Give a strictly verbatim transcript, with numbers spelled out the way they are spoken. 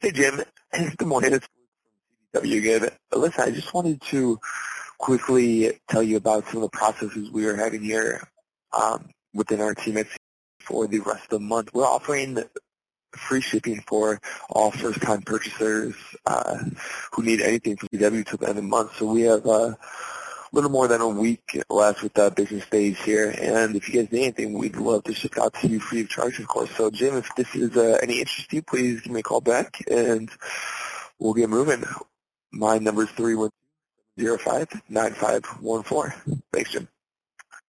Hey, Jim. Good morning. It's W again. Listen, I just wanted to quickly tell you about some of the processes we are having here um, within our team at C for the rest of the month. We're offering free shipping for all first-time purchasers uh, who need anything from C W till the end of the month. So we have uh, a little more than a week left with uh, business days here. And if you guys need anything, we'd love to ship out to you free of charge, of course. So, Jim, if this is uh, any interest to you, please give me a call back, and we'll get moving. My number is three one zero five nine five one four. Thanks, Jim.